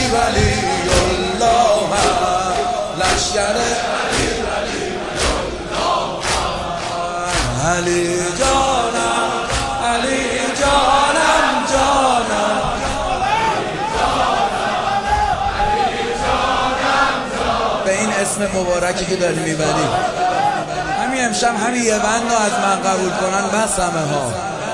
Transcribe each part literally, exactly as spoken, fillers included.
ولی الله لشکر علی ولی الله علی جانم علی جانم جانم به این اسم مبارکی که داری میبری همین امشب همین یه بند رو از من قبول کنن بس همه ها.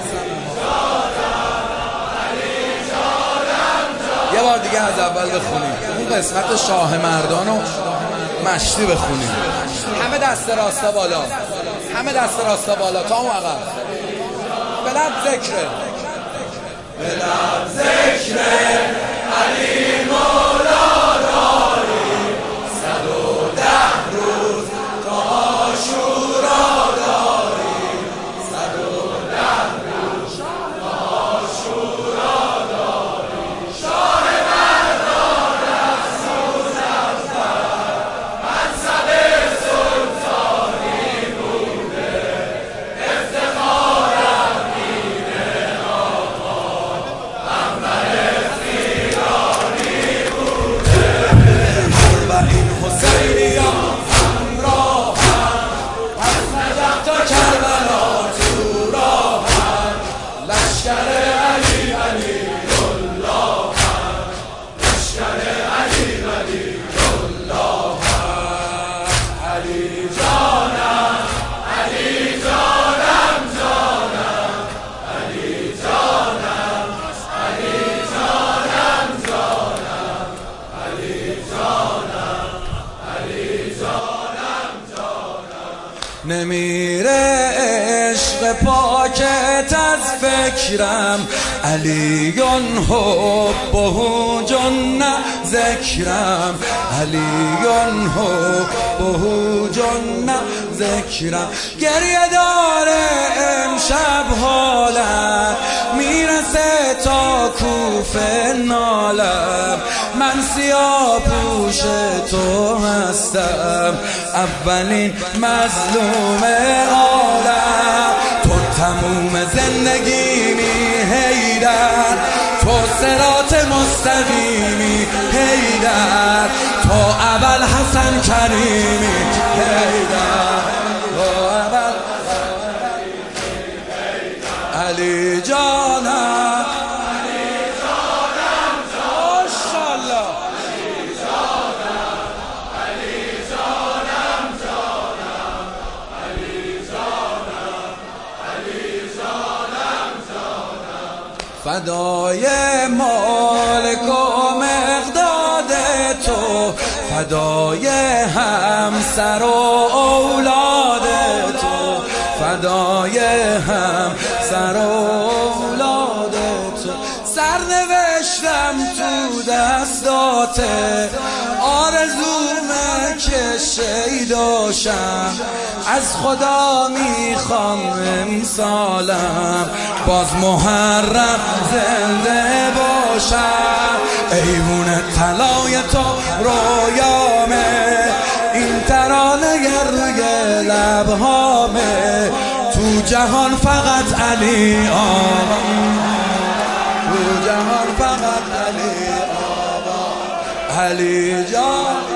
یه بار دیگه از اول بخونیم اون قسمت شاه مردان و مشتی بخونیم. همه دست راستا بالا، همه دست راستا بالا تا اون عقب. بلد ذکره بلد ذکره علی مولا داری صد و ده روز تا عاشورا داری صد و ده روز تا عاشورا داری شاه مردان رسول اکبر منصب سلطانی بوده افتخارم اینه آقا منبر خیرانی بوده اربعین حسینیان همراهم از نجف تا کربلا تو راهم لشکر علی ولی الله لشکر علی ولی الله علی جانم علی جانم جانم علی جانم علی جانم جانم علی جانم علی جانم جانم نمیره عشق پاکت از فکرم علیون حبه جن ذکرم علیون حبه جن ذکرم گریه داره امشب حالم میرسه تا کوفه نالم من سیاه پوش تو هستم اولین مظلوم عالم تو تموم زندگیمی حیدر تو صراط مستقیمی حیدر تو اول حسن کریمی حیدر تو اول علی جانم علی جانم ماشاءالله علی جانم علی جانم جانم علی جانم علی جانم جانم فدای مالک و مقداد تو فدای همسر و اولاد تو فدای همسر و اولاد تو سر نوشتم تو دستاته آرزومه که شیداشم از خدا میخوام امسالم باز محرم زنده باشم ایوون طلای تو رویامه این ترانه روی لبهامه تو جهان فقط علی آقا تو جهان فقط علی آقا علی جان